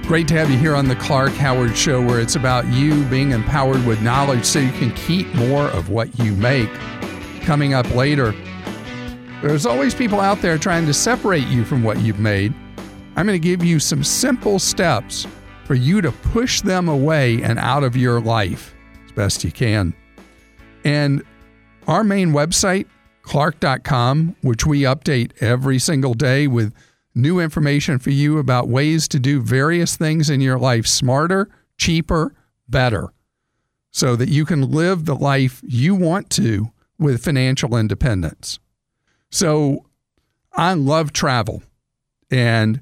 Great to have you here on the Clark Howard Show, where it's about you being empowered with knowledge so you can keep more of what you make. Coming up later, there's always people out there trying to separate you from what you've made. I'm going to give you some simple steps for you to push them away and out of your life as best you can. And our main website, Clark.com, which we update every single day with new information for you about ways to do various things in your life smarter, cheaper, better, so that you can live the life you want to with financial independence. So I love travel, and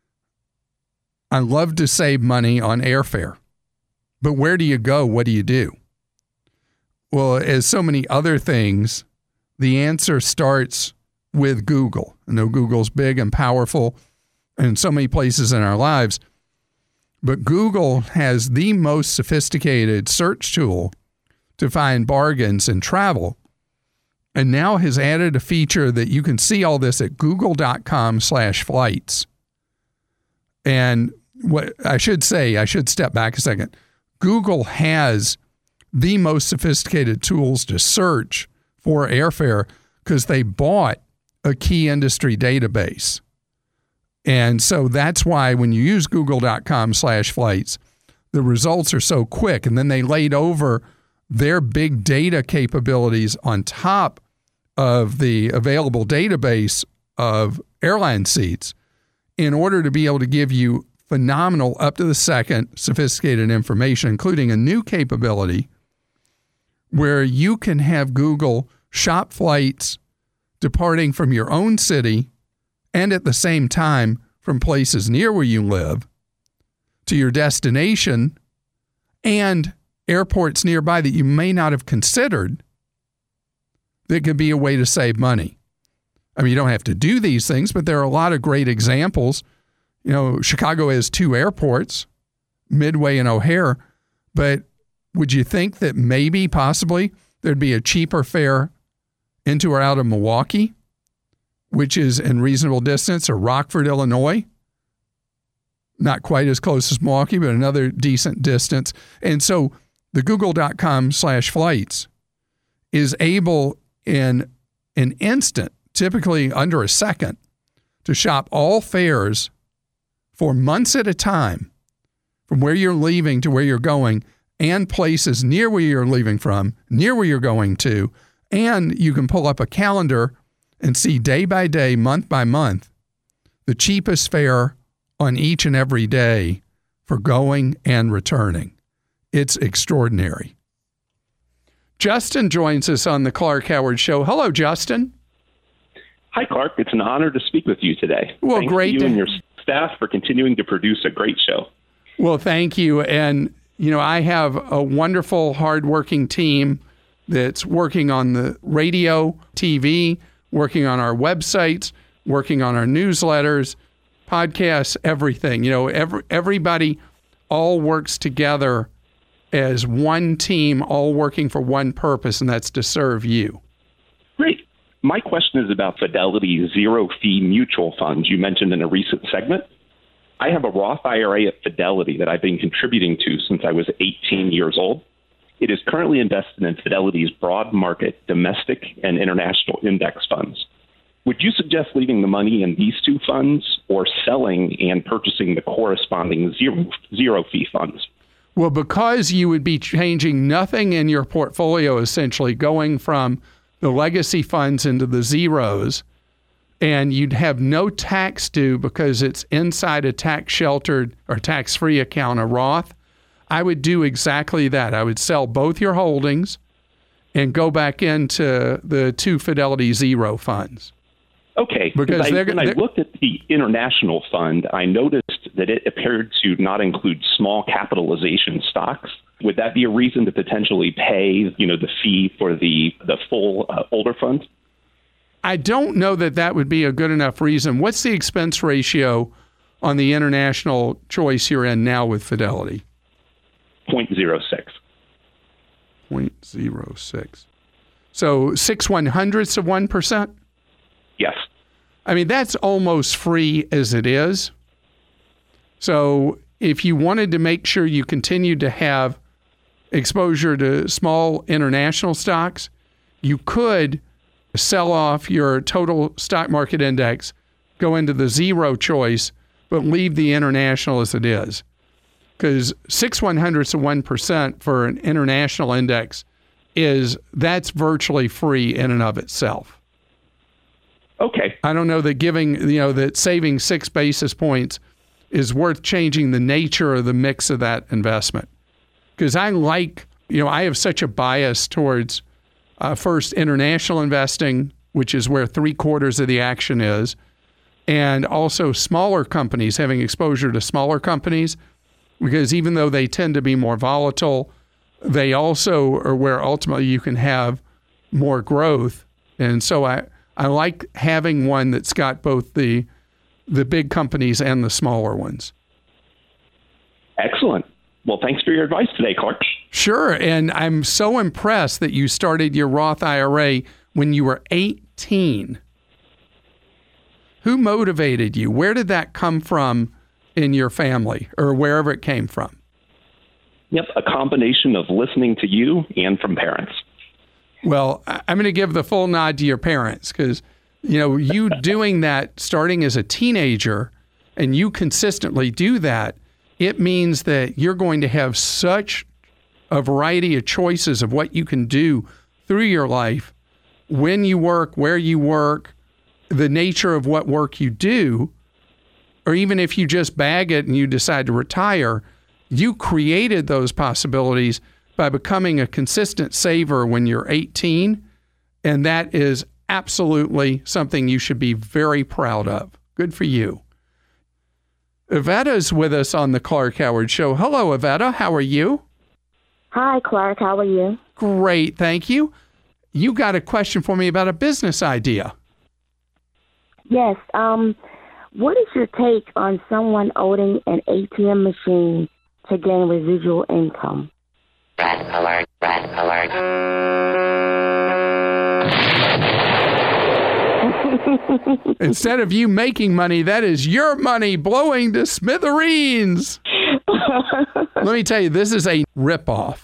I love to save money on airfare. But where do you go? What do you do? Well, as so many other things, the answer starts with Google. I know Google's big and powerful in so many places in our lives, but Google has the most sophisticated search tool to find bargains in travel, and now has added a feature that you can see all this at google.com/flights. And what I should step back a second. Google has the most sophisticated tools to search for airfare because they bought a key industry database. And so that's why when you use google.com/flights, the results are so quick. And then they laid over their big data capabilities on top of the available database of airline seats in order to be able to give you phenomenal, up to the second, sophisticated information, including a new capability where you can have Google shop flights departing from your own city and at the same time from places near where you live to your destination and airports nearby that you may not have considered. That could be a way to save money. I mean, you don't have to do these things, but there are a lot of great examples. You know, Chicago has 2 airports, Midway and O'Hare, but would you think that maybe, possibly, there'd be a cheaper fare into or out of Milwaukee, which is in reasonable distance, or Rockford, Illinois? Not quite as close as Milwaukee, but another decent distance. And so the google.com/flights is able in an instant, typically under a second, to shop all fares for months at a time from where you're leaving to where you're going, and places near where you're leaving from, near where you're going to, and you can pull up a calendar and see day by day, month by month, the cheapest fare on each and every day for going and returning. It's extraordinary. Justin joins us on the Clark Howard Show. Hello, Justin. Hi, Clark. It's an honor to speak with you today. Well, Thanks great to you and your staff for continuing to produce a great show. Well, thank you. And, you know, I have a wonderful, hardworking team that's working on the radio, TV, working on our websites, working on our newsletters, podcasts, everything. You know, everybody all works together as one team, all working for one purpose, and that's to serve you. Great. My question is about Fidelity's zero-fee mutual funds you mentioned in a recent segment. I have a Roth IRA at Fidelity that I've been contributing to since I was 18 years old. It is currently invested in Fidelity's broad market domestic and international index funds. Would you suggest leaving the money in these 2 funds or selling and purchasing the corresponding zero-fee funds? Well, because you would be changing nothing in your portfolio, essentially going from the legacy funds into the zeros, and you'd have no tax due because it's inside a tax-sheltered or tax-free account, a Roth, I would do exactly that. I would sell both your holdings and go back into the 2 Fidelity Zero funds. Okay, because when I looked at the international fund, I noticed that it appeared to not include small capitalization stocks. Would that be a reason to potentially pay, the fee for the full older fund? I don't know that would be a good enough reason. What's the expense ratio on the international choice you're in now with Fidelity? 0.06. 0.06. So 6/100ths of 1%? Yes. I mean, that's almost free as it is. So if you wanted to make sure you continued to have exposure to small international stocks, you could sell off your total stock market index, go into the zero choice, but leave the international as it is. Because 6/100ths of 1% for an international index that's virtually free in and of itself. Okay. I don't know that that saving 6 basis points is worth changing the nature of the mix of that investment. Because I have such a bias towards first international investing, which is where 3/4 of the action is, and also smaller companies, having exposure to smaller companies, because even though they tend to be more volatile, they also are where ultimately you can have more growth. And so I like having one that's got both the big companies and the smaller ones. Excellent. Well, thanks for your advice today, Clark. Sure. And I'm so impressed that you started your Roth IRA when you were 18. Who motivated you? Where did that come from in your family or wherever it came from? Yep, a combination of listening to you and from parents. Well, I'm going to give the full nod to your parents because, you doing that starting as a teenager and you consistently do that, it means that you're going to have such a variety of choices of what you can do through your life, when you work, where you work, the nature of what work you do, or even if you just bag it and you decide to retire, you created those possibilities by becoming a consistent saver when you're 18, and that is absolutely something you should be very proud of. Good for you. Ivetta's with us on the Clark Howard Show. Hello, Ivetta. How are you? Hi, Clark. How are you? Great, thank you. You got a question for me about a business idea. Yes. What is your take on someone owning an ATM machine to gain residual income? Red alert, red alert. Instead of you making money, that is your money blowing to smithereens. Let me tell you, this is a ripoff.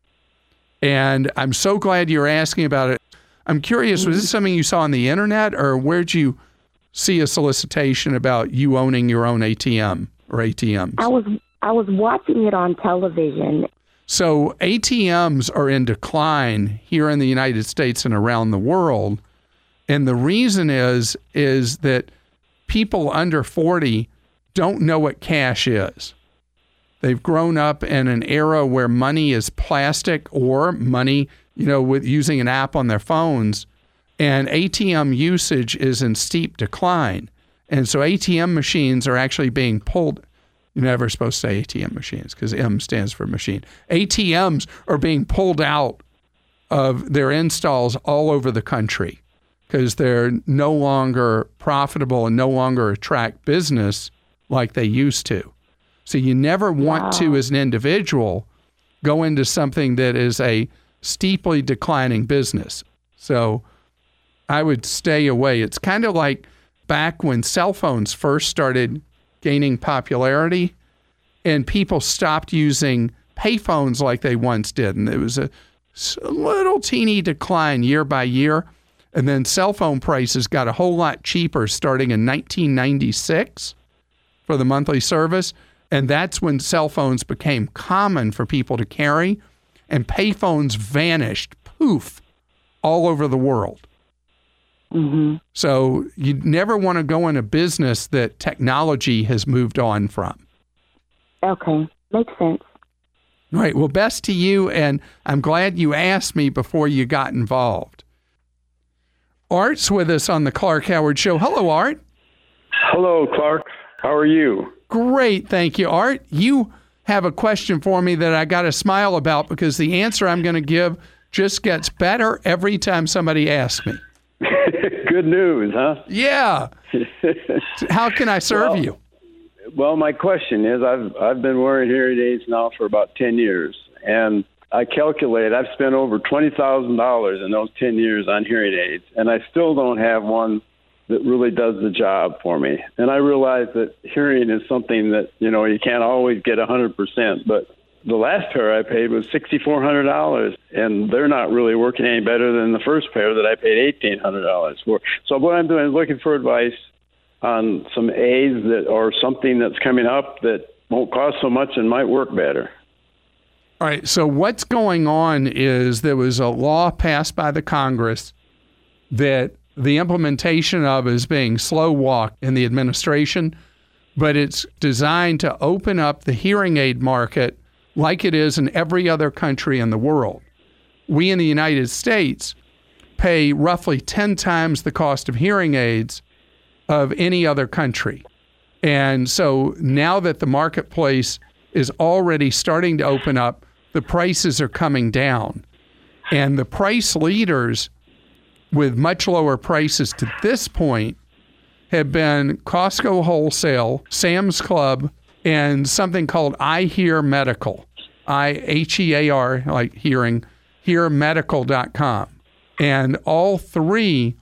And I'm so glad you're asking about it. I'm curious, was this something you saw on the internet, or where'd you see a solicitation about you owning your own ATM or ATMs? I was watching it on television. So ATMs are in decline here in the United States and around the world. And the reason is that people under 40 don't know what cash is. They've grown up in an era where money is plastic or money, with using an app on their phones. And ATM usage is in steep decline. And so ATM machines are actually being pulled. You're never supposed to say ATM machines because M stands for machine. ATMs are being pulled out of their installs all over the country because they're no longer profitable and no longer attract business like they used to. So you never want to, as an individual, go into something that is a steeply declining business. So I would stay away. It's kind of like back when cell phones first started gaining popularity and people stopped using payphones like they once did. And there was a little teeny decline year by year. And then cell phone prices got a whole lot cheaper starting in 1996 for the monthly service. And that's when cell phones became common for people to carry. And payphones vanished, poof, all over the world. Mm-hmm. So you never want to go in a business that technology has moved on from. Okay, makes sense. All right, well, best to you, and I'm glad you asked me before you got involved. Art's with us on the Clark Howard Show. Hello, Art. Hello, Clark. How are you? Great, thank you, Art. You have a question for me that I got to smile about because the answer I'm going to give just gets better every time somebody asks me. Good news, huh? Yeah. How can I serve you? Well, my question is, I've been wearing hearing aids now for about 10 years, and I calculate I've spent over $20,000 in those 10 years on hearing aids, and I still don't have one that really does the job for me. And I realize that hearing is something that, you can't always get 100%, but the last pair I paid was $6,400, and they're not really working any better than the first pair that I paid $1,800 for. So what I'm doing is looking for advice on some aids or something that's coming up that won't cost so much and might work better. All right, so what's going on is there was a law passed by the Congress that the implementation of is being slow-walked in the administration, but it's designed to open up the hearing aid market like it is in every other country in the world. We in the United States pay roughly 10 times the cost of hearing aids of any other country. And so now that the marketplace is already starting to open up, the prices are coming down. And the price leaders with much lower prices to this point have been Costco Wholesale, Sam's Club, and something called iHear Medical, I-H-E-A-R, like hearing, hearmedical.com. And all three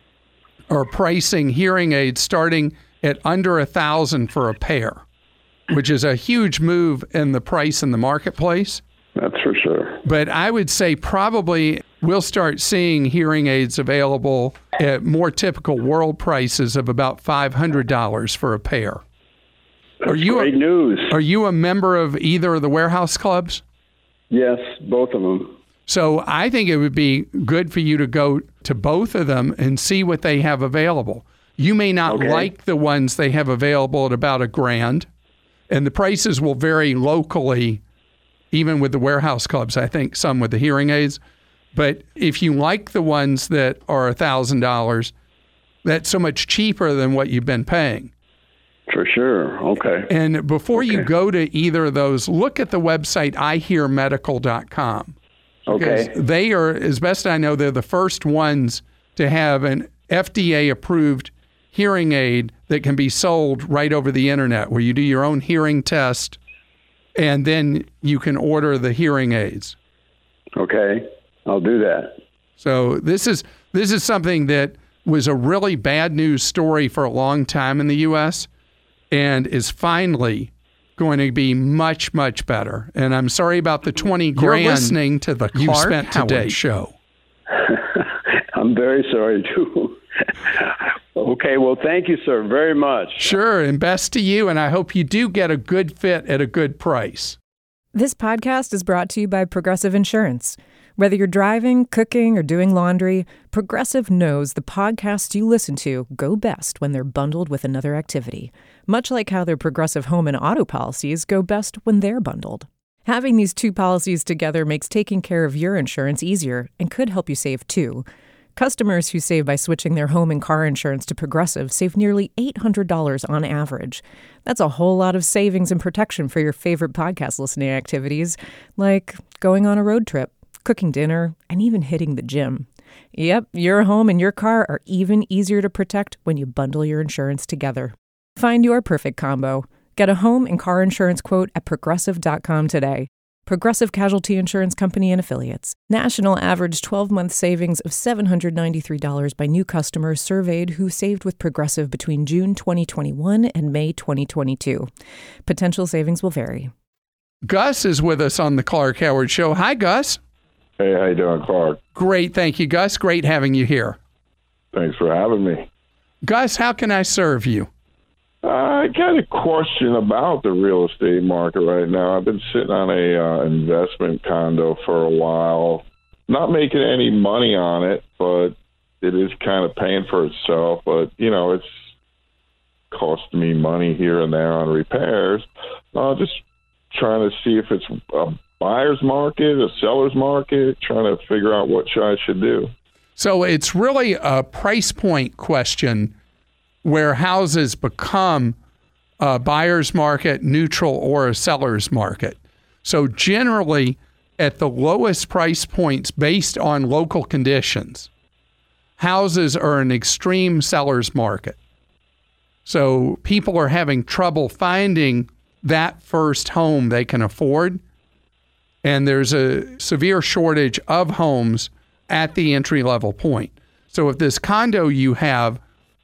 are pricing hearing aids starting at under $1,000 for a pair, which is a huge move in the price in the marketplace. That's for sure. But I would say probably we'll start seeing hearing aids available at more typical world prices of about $500 for a pair. That's great news. Are you a member of either of the warehouse clubs? Yes, both of them. So I think it would be good for you to go to both of them and see what they have available. You may not like the ones they have available at about $1,000, and the prices will vary locally, even with the warehouse clubs, I think, some with the hearing aids. But if you like the ones that are $1,000, that's so much cheaper than what you've been paying. For sure. Okay. And before you go to either of those, look at the website iHearMedical.com. Okay. They are, as best I know, they're the first ones to have an FDA-approved hearing aid that can be sold right over the internet, where you do your own hearing test, and then you can order the hearing aids. Okay. I'll do that. So this is something that was a really bad news story for a long time in the U.S., and is finally going to be much, much better. And I'm sorry about the $20,000 You're listening to the you Clark spent Howard today. Show. I'm very sorry, too. Okay, well, thank you, sir, very much. Sure, and best to you, and I hope you do get a good fit at a good price. This podcast is brought to you by Progressive Insurance. Whether you're driving, cooking, or doing laundry, Progressive knows the podcasts you listen to go best when they're bundled with another activity, much like how their Progressive home and auto policies go best when they're bundled. Having these two policies together makes taking care of your insurance easier and could help you save too. Customers who save by switching their home and car insurance to Progressive save nearly $800 on average. That's a whole lot of savings and protection for your favorite podcast listening activities, like going on a road trip, cooking dinner, and even hitting the gym. Yep, your home and your car are even easier to protect when you bundle your insurance together. Find your perfect combo. Get a home and car insurance quote at Progressive.com today. Progressive Casualty Insurance Company and Affiliates. National average 12-month savings of $793 by new customers surveyed who saved with Progressive between June 2021 and May 2022. Potential savings will vary. Gus is with us on the Clark Howard Show. Hi, Gus. Hey, how you doing, Clark? Great, thank you, Gus. Great having you here. Thanks for having me. Gus, how can I serve you? I got a question about the real estate market right now. I've been sitting on a investment condo for a while, not making any money on it, but it is kind of paying for itself. But, it's costing me money here and there on repairs. Just trying to see if it's a buyer's market, a seller's market, trying to figure out what I should do. So it's really a price point question where houses become a buyer's market, neutral, or a seller's market. So generally, at the lowest price points based on local conditions, houses are an extreme seller's market. So people are having trouble finding that first home they can afford, and there's a severe shortage of homes at the entry-level point. So if this condo you have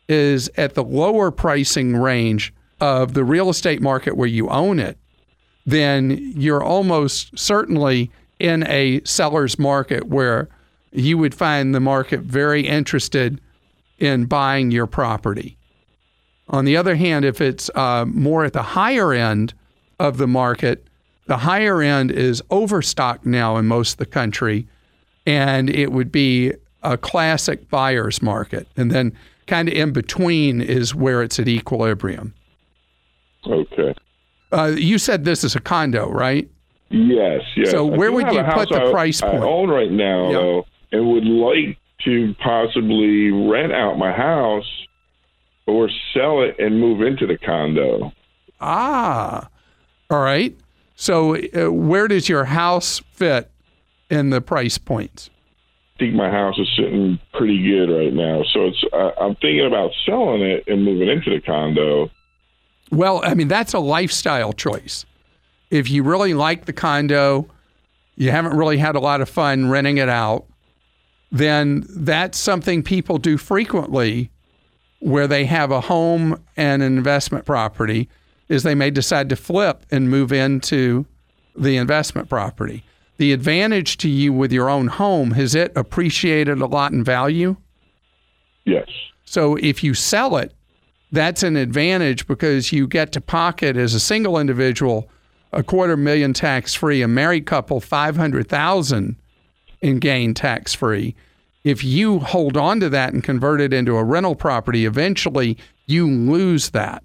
is at the lower pricing range of the real estate market where you own it, then you're almost certainly in a seller's market where you would find the market very interested in buying your property. On the other hand, if it's more at the higher end of the market, the higher end is overstocked now in most of the country, and it would be a classic buyer's market. And then kind of in between is where it's at equilibrium. Okay. You said this is a condo, right? Yes. So where would you put the price point? I own right now, though, and would like to possibly rent out my house or sell it and move into the condo. Ah, all right. So where does your house fit in the price points? I think my house is sitting pretty good right now. So I'm thinking about selling it and moving into the condo. Well, I mean, that's a lifestyle choice. If you really like the condo, you haven't really had a lot of fun renting it out, then that's something people do frequently where they have a home and an investment property, is they may decide to flip and move into the investment property. The advantage to you with your own home, has it appreciated a lot in value? Yes. So if you sell it, that's an advantage because you get to pocket as a single individual $250,000 tax-free, a married couple $500,000 in gain tax-free. If you hold on to that and convert it into a rental property, eventually you lose that.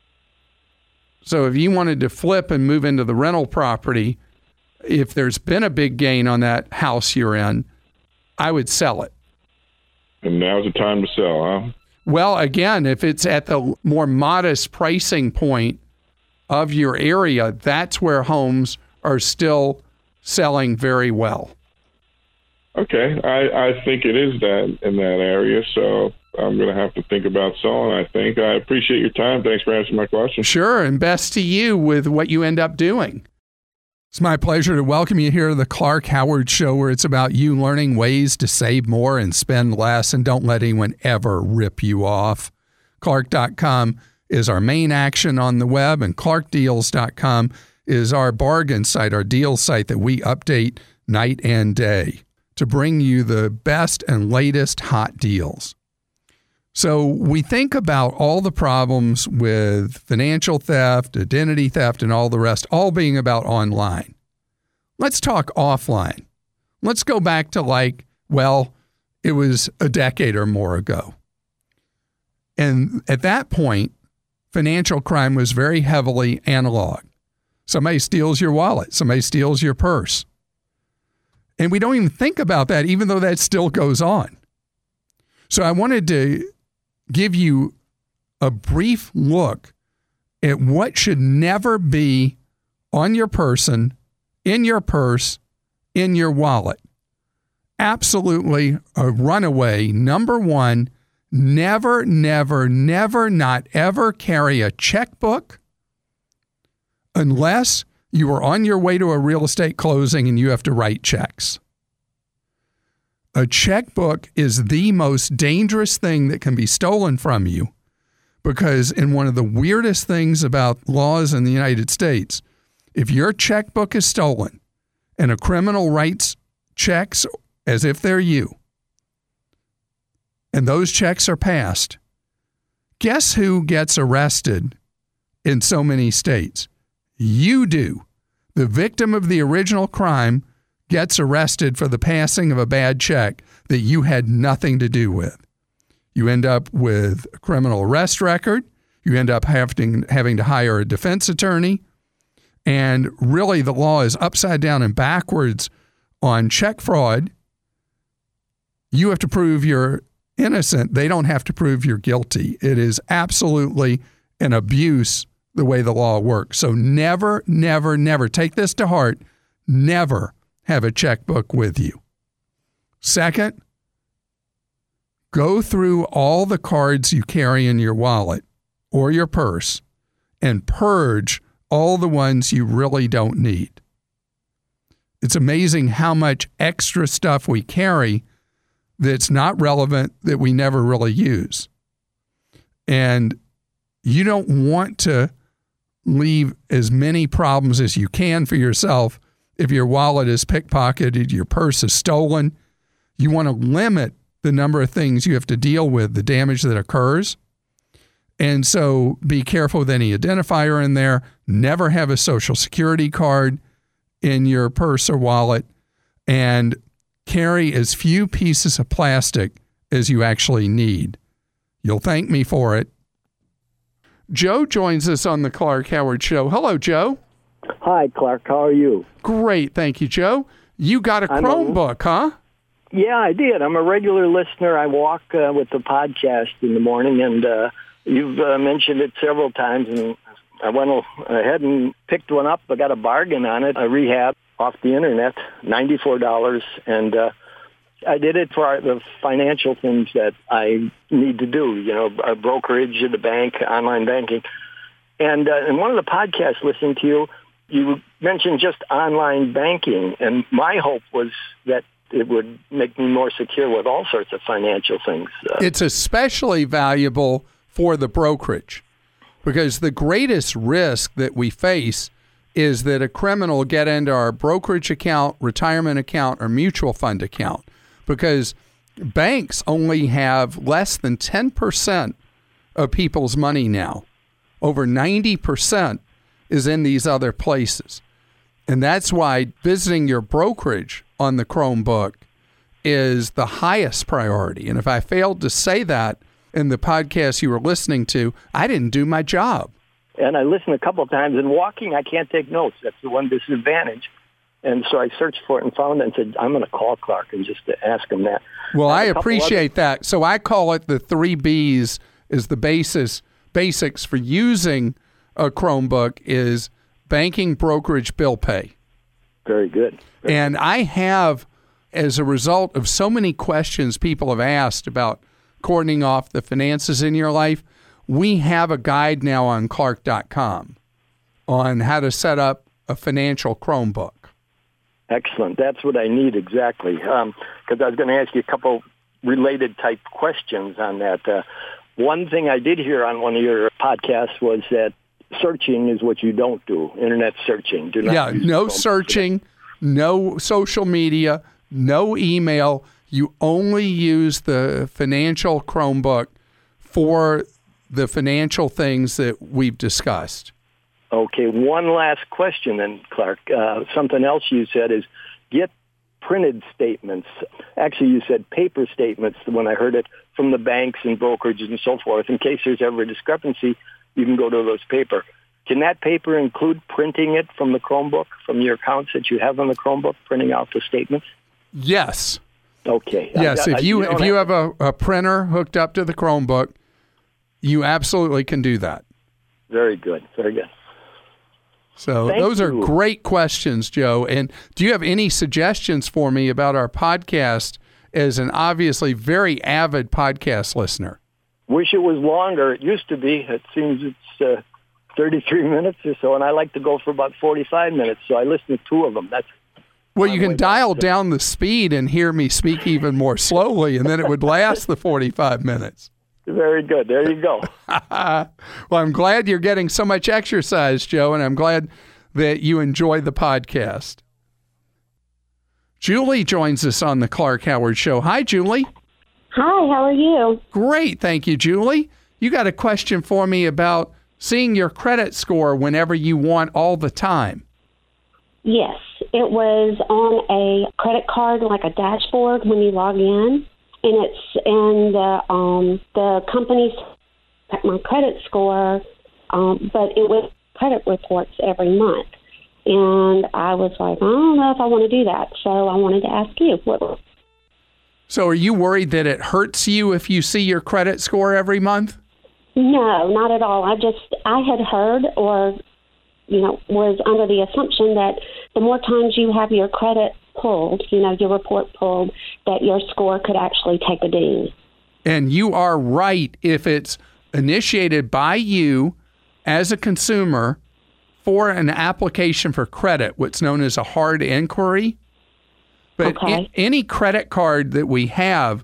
So if you wanted to flip and move into the rental property, if there's been a big gain on that house you're in, I would sell it. And now's the time to sell, huh? Well, again, if it's at the more modest pricing point of your area, that's where homes are still selling very well. Okay, I think it is that in that area, so I'm going to have to think about selling, I think. I appreciate your time. Thanks for answering my question. Sure, and best to you with what you end up doing. It's my pleasure to welcome you here to the Clark Howard Show, where it's about you learning ways to save more and spend less, and don't let anyone ever rip you off. Clark.com is our main action on the web, and ClarkDeals.com is our bargain site, our deal site that we update night and day to bring you the best and latest hot deals. So we think about all the problems with financial theft, identity theft, and all the rest, all being about online. Let's talk offline. Let's go back to it was a decade or more ago. And at that point, financial crime was very heavily analog. Somebody steals your wallet. Somebody steals your purse. And we don't even think about that, even though that still goes on. So I wanted to give you a brief look at what should never be on your person, in your purse, in your wallet. Absolutely a runaway. Number one, never, never, never, not ever carry a checkbook unless you are on your way to a real estate closing and you have to write checks. A checkbook is the most dangerous thing that can be stolen from you, because in one of the weirdest things about laws in the United States, if your checkbook is stolen and a criminal writes checks as if they're you, and those checks are passed, guess who gets arrested in so many states? You do. The victim of the original crime gets arrested for the passing of a bad check that you had nothing to do with. You end up with a criminal arrest record. You end up having to hire a defense attorney. And really, the law is upside down and backwards on check fraud. You have to prove you're innocent. They don't have to prove you're guilty. It is absolutely an abuse the way the law works. So never, never, never, take this to heart, never have a checkbook with you. Second, go through all the cards you carry in your wallet or your purse and purge all the ones you really don't need. It's amazing how much extra stuff we carry that's not relevant, that we never really use. And you don't want to leave as many problems as you can for yourself if your wallet is pickpocketed, your purse is stolen. You want to limit the number of things you have to deal with, the damage that occurs. And so be careful with any identifier in there. Never have a Social Security card in your purse or wallet, and carry as few pieces of plastic as you actually need. You'll thank me for it. Joe joins us on the Clark Howard Show. Hello, Joe. Hi, Clark. How are you? Great. Thank you, Joe. You got a Chromebook, huh? Yeah, I did. I'm a regular listener. I walk with the podcast in the morning, and you've mentioned it several times, and I went ahead and picked one up. I got a bargain on it, a rehab off the internet, $94, and I did it for the financial things that I need to do, a brokerage at the bank, online banking. And in one of the podcasts listening to you mentioned just online banking, and my hope was that it would make me more secure with all sorts of financial things. It's especially valuable for the brokerage, because the greatest risk that we face is that a criminal get into our brokerage account, retirement account, or mutual fund account, because banks only have less than 10% of people's money now. Over 90% is in these other places. And that's why visiting your brokerage on the Chromebook is the highest priority. And if I failed to say that in the podcast you were listening to, I didn't do my job. And I listened a couple of times. And walking, I can't take notes. That's the one disadvantage. And so I searched for it and found it and said, I'm going to call Clark and just to ask him that. Well, I appreciate that. So I call it the 3 Bs is the basics for using a Chromebook is banking, brokerage, bill pay. Very good. And I have, as a result of so many questions people have asked about cordoning off the finances in your life, we have a guide now on Clark.com on how to set up a financial Chromebook. Excellent. That's what I need exactly. Because I was going to ask you a couple related type questions on that. One thing I did hear on one of your podcasts was that searching is what you don't do. Internet searching. Do not use no searching, no social media, no email. You only use the financial Chromebook for the financial things that we've discussed. Okay, one last question then, Clark. Something else you said is get printed statements. Actually, you said paper statements when I heard it from the banks and brokerages and so forth. In case there's ever a discrepancy, you can go to those paper. Can that paper include printing it from the Chromebook, from your accounts that you have on the Chromebook, printing out the statements? Yes. Okay. Yes, if you have a printer hooked up to the Chromebook, you absolutely can do that. Very good. Very good. So those are great questions, Joe. And do you have any suggestions for me about our podcast as an obviously very avid podcast listener? Wish it was longer. It used to be. It seems it's 33 minutes or so, and I like to go for about 45 minutes, so I listen to 2 of them. Well, you can dial down the speed and hear me speak even more slowly, and then it would last the 45 minutes. Very good. There you go. Well, I'm glad you're getting so much exercise, Joe, and I'm glad that you enjoy the podcast. Julie joins us on the Clark Howard Show. Hi, Julie. Hi, how are you? Great. Thank you, Julie. You got a question for me about seeing your credit score whenever you want all the time. Yes, it was on a credit card, like a dashboard when you log in. And it's in the company's my credit score, but it was credit reports every month. And I was like, I don't know if I want to do that. So I wanted to ask you. So are you worried that it hurts you if you see your credit score every month? No, not at all. I had heard or, was under the assumption that the more times you have your credit pulled, your report pulled, that your score could actually take a ding. And you are right if it's initiated by you as a consumer for an application for credit, what's known as a hard inquiry. But any credit card that we have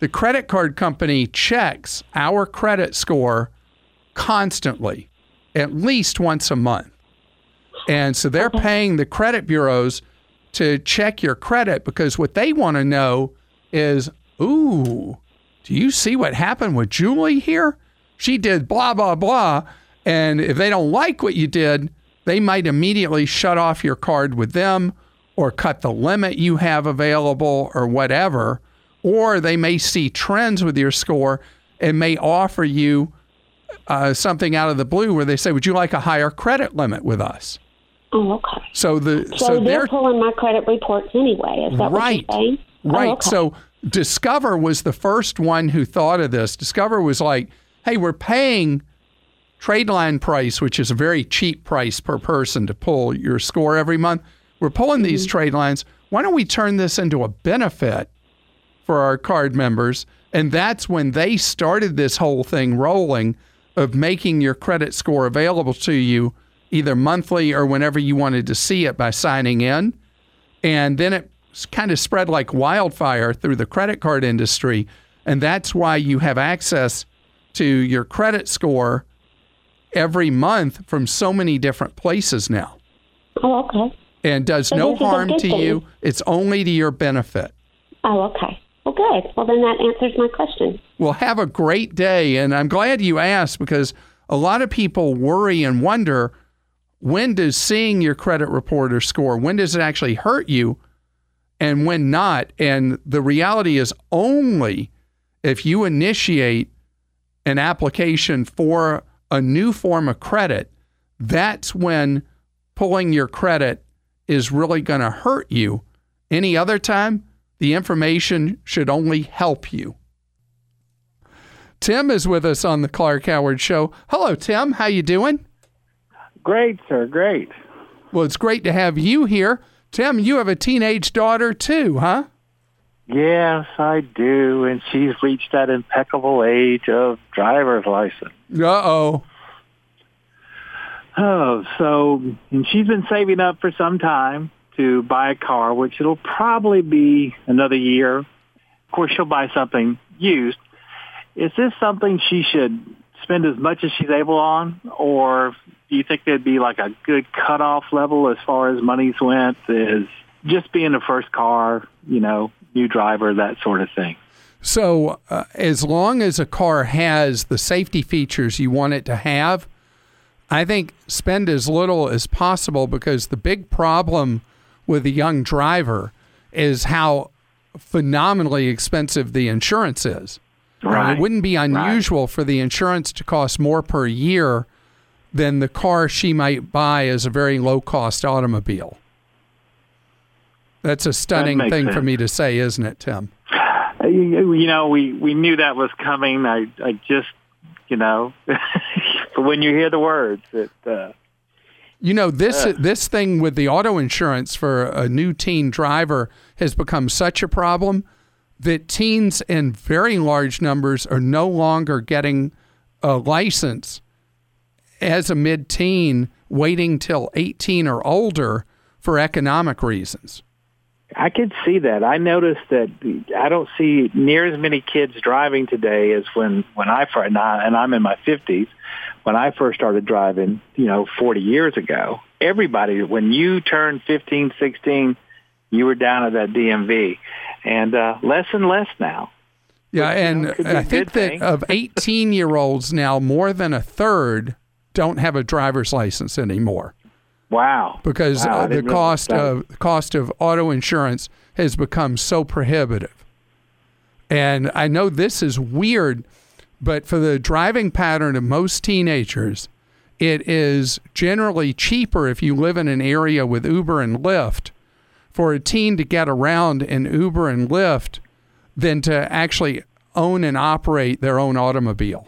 the credit card company checks our credit score constantly, at least once a month. And so they're paying the credit bureaus to check your credit because what they want to know is, ooh, do you see what happened with Julie here? She did blah, blah, blah. And if they don't like what you did, they might immediately shut off your card with them or cut the limit you have available or whatever. Or they may see trends with your score and may offer you something out of the blue where they say, would you like a higher credit limit with us? Oh, okay. So they're pulling my credit reports anyway. Is that what you're saying? Right. Oh, okay. So Discover was the first one who thought of this. Discover was like, hey, we're paying trade line price, which is a very cheap price per person to pull your score every month. We're pulling these trade lines. Why don't we turn this into a benefit for our card members? And that's when they started this whole thing rolling of making your credit score available to you either monthly or whenever you wanted to see it by signing in. And then it kind of spread like wildfire through the credit card industry. And that's why you have access to your credit score every month from so many different places now. Oh, okay. And does no harm to you. It's only to your benefit. Oh, okay. Well, good. Well, then that answers my question. Well, have a great day. And I'm glad you asked because a lot of people worry and wonder, when does seeing your credit report or score, when does it actually hurt you and when not? And the reality is only if you initiate an application for a new form of credit, that's when pulling your credit is really going to hurt you. Any other time, the information should only help you. Tim is with us on the Clark Howard Show. Hello, Tim. How you doing? Great, sir. Great. Well, it's great to have you here. Tim, you have a teenage daughter too, huh? Yes, I do. And she's reached that impeccable age of driver's license. Uh-oh. Oh, so and she's been saving up for some time to buy a car, which it'll probably be another year. Of course, she'll buy something used. Is this something she should spend as much as she's able on, or do you think there'd be like a good cutoff level as far as monies went, is just being the first car, you know, new driver, that sort of thing? So as long as a car has the safety features you want it to have, I think spend as little as possible, because the big problem with a young driver is how phenomenally expensive the insurance is. Right. It wouldn't be unusual for the insurance to cost more per year than the car she might buy as a very low-cost automobile. That's a stunning thing for me to say, isn't it, Tim? You know, we knew that was coming. I just, you know, when you hear the words, it... You know, this thing with the auto insurance for a new teen driver has become such a problem that teens in very large numbers are no longer getting a license as a mid-teen, waiting till 18 or older for economic reasons. I could see that. I noticed that I don't see near as many kids driving today as when I first, and I'm in my 50s, when I first started driving, 40 years ago. Everybody, when you turned 15, 16, you were down at that DMV. And less and less now. Yeah, and I think that of 18-year-olds now, more than a third don't have a driver's license anymore. Wow. Because the cost of auto insurance has become so prohibitive. And I know this is weird, but for the driving pattern of most teenagers, it is generally cheaper if you live in an area with Uber and Lyft for a teen to get around in Uber and Lyft than to actually own and operate their own automobile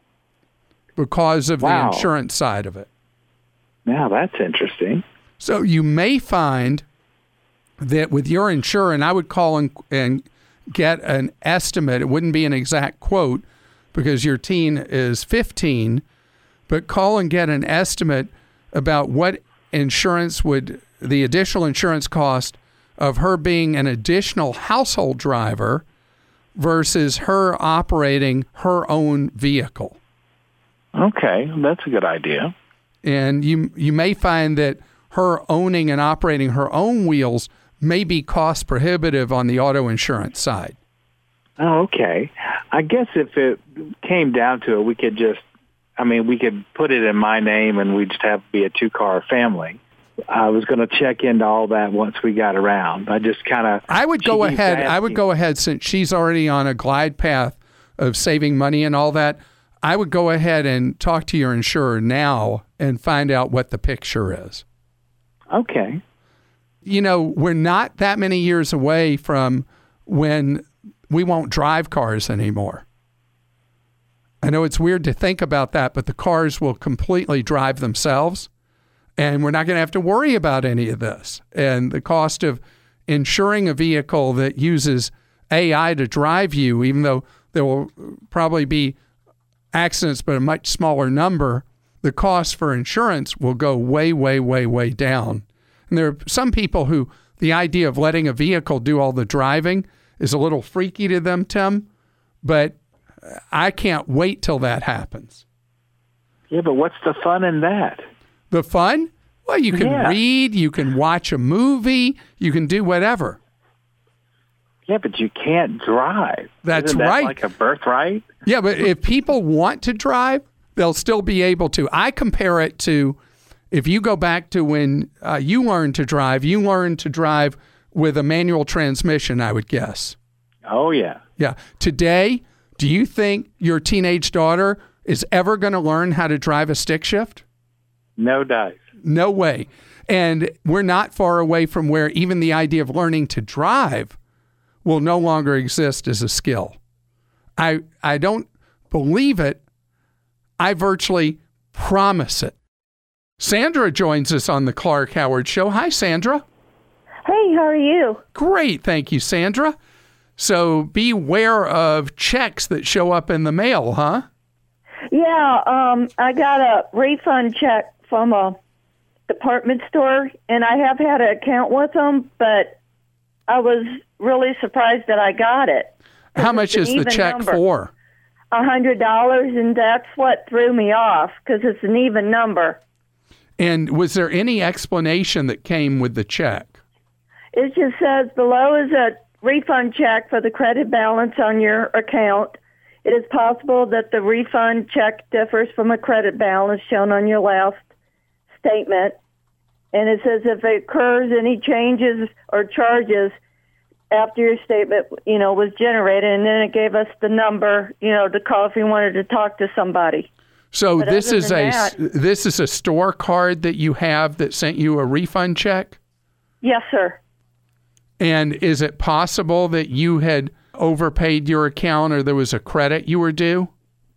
because of the insurance side of it. Now, that's interesting. So you may find that with your insurer, and I would call and get an estimate. It wouldn't be an exact quote because your teen is 15, but call and get an estimate about what insurance would, the additional insurance cost of her being an additional household driver versus her operating her own vehicle. Okay, that's a good idea. And you may find that her owning and operating her own wheels may be cost prohibitive on the auto insurance side. Oh, okay. I guess if it came down to it, we could put it in my name and we'd just have to be a 2-car family. I was going to check into all that once we got around. I would go ahead since she's already on a glide path of saving money and all that. I would go ahead and talk to your insurer now and find out what the picture is. Okay. We're not that many years away from when we won't drive cars anymore. I know it's weird to think about that, but the cars will completely drive themselves, and we're not going to have to worry about any of this. And the cost of insuring a vehicle that uses AI to drive you, even though there will probably be accidents, but a much smaller number, the cost for insurance will go way, way, way, way down. And there are some people who the idea of letting a vehicle do all the driving is a little freaky to them, Tim, but I can't wait till that happens. Yeah, but what's the fun in that? The fun? Well, you can read, you can watch a movie, you can do whatever. Yeah, but you can't drive. That's Isn't that right. Like a birthright? Yeah, but if people want to drive, they'll still be able to. I compare it to if you go back to when you learned to drive with a manual transmission, I would guess. Oh, yeah. Yeah. Today, do you think your teenage daughter is ever going to learn how to drive a stick shift? No dice. No way. And we're not far away from where even the idea of learning to drive will no longer exist as a skill. I don't believe it. I virtually promise it. Sandra joins us on the Clark Howard Show. Hi, Sandra. Hey, how are you? Great. Thank you, Sandra. So beware of checks that show up in the mail, huh? Yeah, I got a refund check from a department store, and I have had an account with them, but I was really surprised that I got it. How much is the check for? $100, and that's what threw me off, because it's an even number. And was there any explanation that came with the check? It just says below is a refund check for the credit balance on your account. It is possible that the refund check differs from a credit balance shown on your last statement. And it says if it occurs any changes or charges after your statement, was generated, and then it gave us the number, to call if you wanted to talk to somebody. So but this is a store card that you have that sent you a refund check? Yes, sir. And is it possible that you had overpaid your account or there was a credit you were due?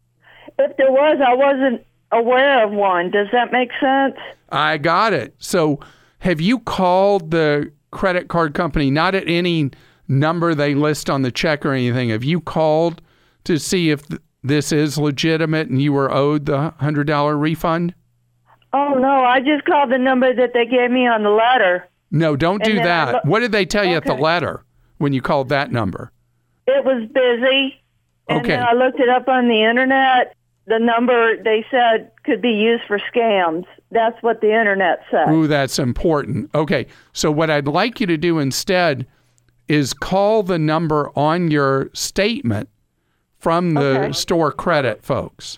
If there was, I wasn't aware of one. Does that make sense? I got it. So have you called the credit card company, not at any number they list on the check or anything? Have you called to see if this is legitimate and you were owed the $100 refund? Oh, no. I just called the number that they gave me on the letter. No, don't do that. What did they tell you at the letter when you called that number? It was busy. And then I looked it up on the internet. The number they said could be used for scams. That's what the internet said. Ooh, that's important. Okay. So what I'd like you to do instead is call the number on your statement from the store credit folks.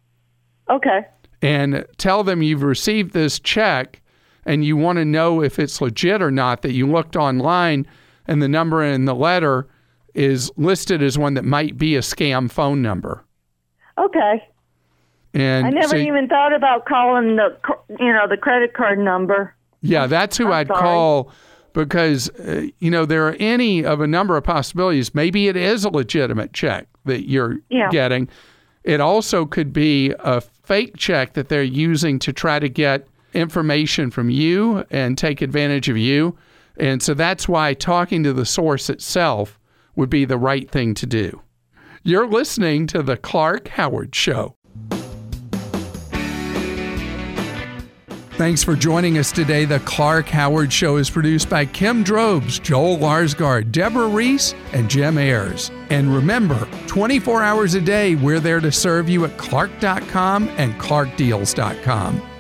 Okay. And tell them you've received this check and you want to know if it's legit or not, that you looked online and the number in the letter is listed as one that might be a scam phone number. Okay. And I never even thought about calling the credit card number. Yeah, that's who I'd call because, there are any of a number of possibilities. Maybe it is a legitimate check that you're getting. It also could be a fake check that they're using to try to get information from you and take advantage of you. And so that's why talking to the source itself would be the right thing to do. You're listening to the Clark Howard Show. Thanks for joining us today. The Clark Howard Show is produced by Kim Drobes, Joel Larsgaard, Deborah Reese, and Jim Ayers. And remember, 24 hours a day, we're there to serve you at Clark.com and ClarkDeals.com.